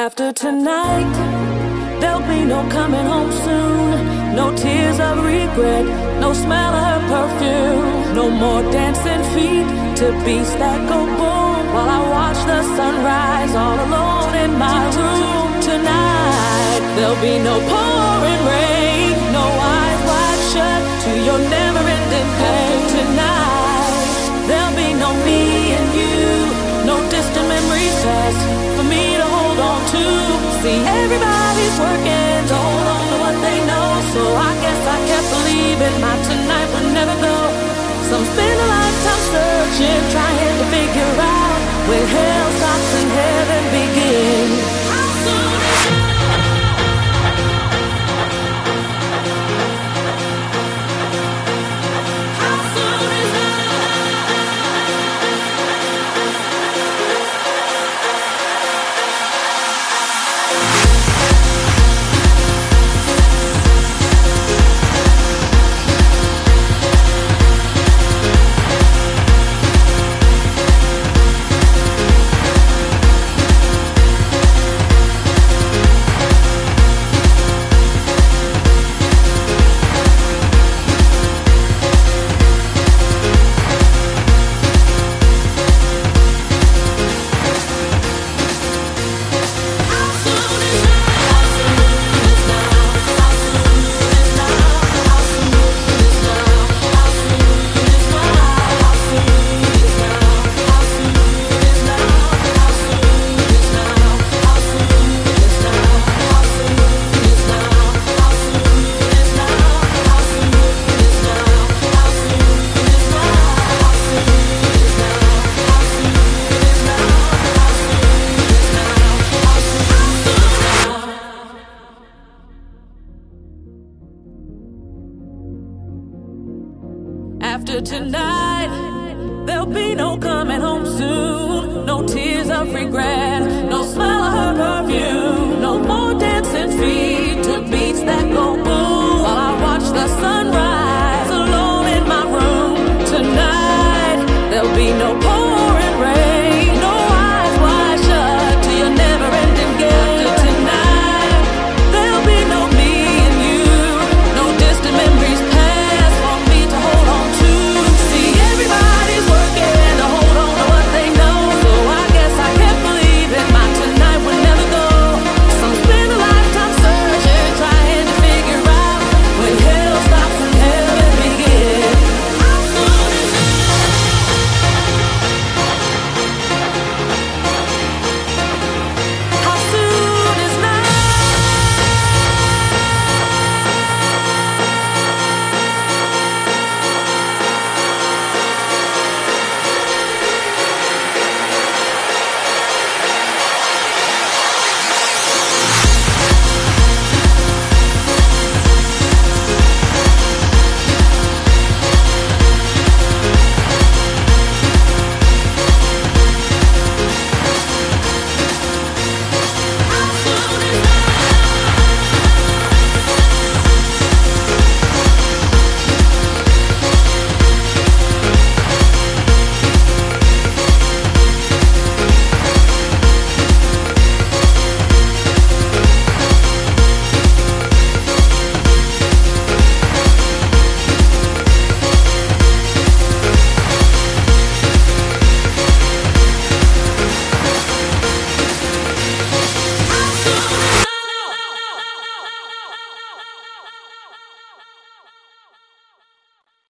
After tonight, there'll be no coming home soon. No tears of regret, no smell of her perfume. No more dancing feet to beats that go boom, while I watch the sunrise all alone in my room. Tonight, there'll be no pouring rain, no eyes wide shut to your never-ending pain. Tonight, there'll be no me and you, no distant memories past for me to hold on to. See, everybody's working to hold on to what they know, so I guess I kept believing my tonight would never go. Some spend a lifetime searching, trying to figure out where hell stops and heaven begins. How soon is it? How soon is it? After tonight, there'll be no coming home soon. No tears of regret,